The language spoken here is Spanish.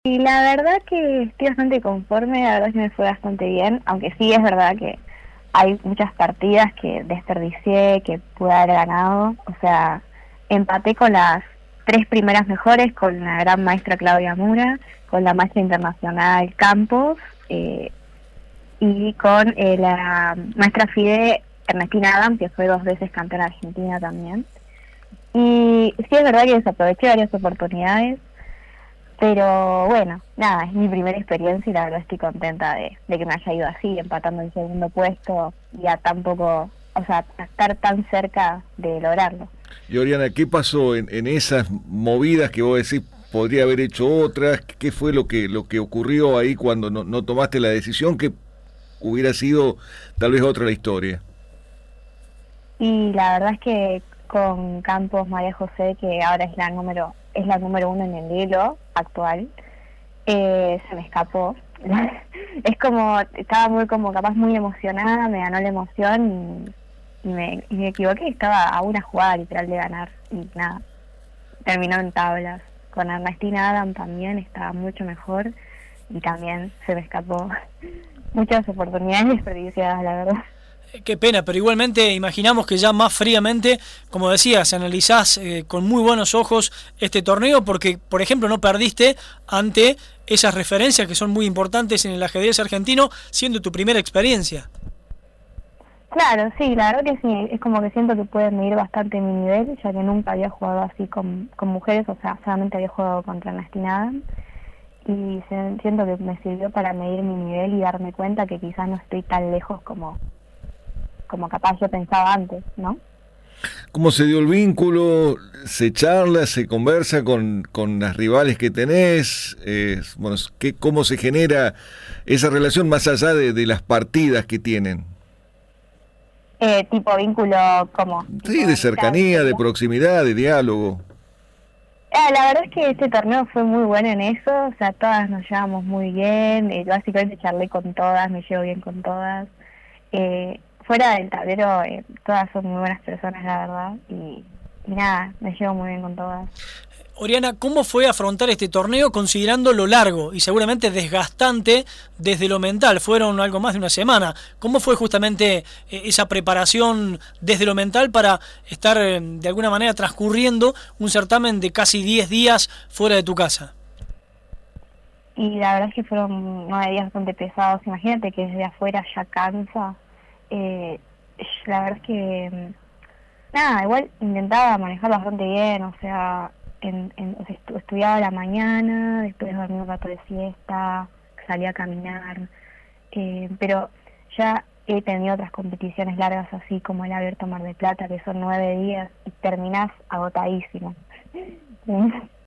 Y la verdad que estoy bastante conforme, la verdad que me fue bastante bien, aunque sí es verdad que hay muchas partidas que desperdicié, que pude haber ganado, o sea, empaté con las tres primeras mejores, con la gran maestra Claudia Mura, con la maestra internacional Campos, eh, y con la maestra FIDE Ernestina Adam, que fue 2 veces campeona argentina también. Y sí es verdad que desaproveché varias oportunidades, pero bueno, nada, es mi primera experiencia y la verdad estoy contenta de que me haya ido así, empatando el segundo puesto y a tan poco, o sea, a estar tan cerca de lograrlo. Y Oriana, ¿qué pasó en esas movidas que vos decís podría haber hecho otras? ¿Qué fue lo que ocurrió ahí cuando no tomaste la decisión que hubiera sido tal vez otra la historia? Y la verdad es que con Campos María José, que ahora es la número uno en el hilo actual, se me escapó. Es como, estaba muy como capaz muy emocionada, me ganó la emoción y me equivoqué, estaba a una jugada literal de ganar y nada, terminó en tablas. Con Ernestina Adam también estaba mucho mejor y también se me escapó. Muchas oportunidades desperdiciadas, la verdad. Qué pena, pero igualmente imaginamos que ya más fríamente, como decías, analizás con muy buenos ojos este torneo porque, por ejemplo, no perdiste ante esas referencias que son muy importantes en el ajedrez argentino, siendo tu primera experiencia. Claro, sí, la verdad que sí, es como que siento que puede medir bastante mi nivel, ya que nunca había jugado así con mujeres, o sea, solamente había jugado contra Ernestina Adam, y siento que me sirvió para medir mi nivel y darme cuenta que quizás no estoy tan lejos como capaz yo pensaba antes, ¿no? ¿Cómo se dio el vínculo? ¿Se charla, se conversa con las rivales que tenés? Bueno, ¿cómo se genera esa relación más allá de las partidas que tienen? Tipo vínculo como, tipo Sí, de amistad, cercanía, de sería. proximidad, de diálogo. La verdad es que este torneo fue muy bueno en eso, o sea, todas nos llevamos muy bien, básicamente charlé con todas, me llevo bien con todas. Fuera del tablero, todas son muy buenas personas, la verdad, y nada, me llevo muy bien con todas. Oriana, ¿cómo fue afrontar este torneo considerando lo largo y seguramente desgastante desde lo mental? Fueron algo más de una semana. ¿Cómo fue justamente esa preparación desde lo mental para estar de alguna manera transcurriendo un certamen de casi 10 días fuera de tu casa? Y la verdad es que fueron 9 días bastante pesados, imagínate que desde afuera ya cansa. Eh, la verdad es que nada, igual intentaba manejar bastante bien, o sea, o sea, estudiaba a la mañana, después dormía un rato de siesta, salía a caminar, pero ya he tenido otras competiciones largas así como el Abierto Mar del Plata, que son 9 días y terminás agotadísimo.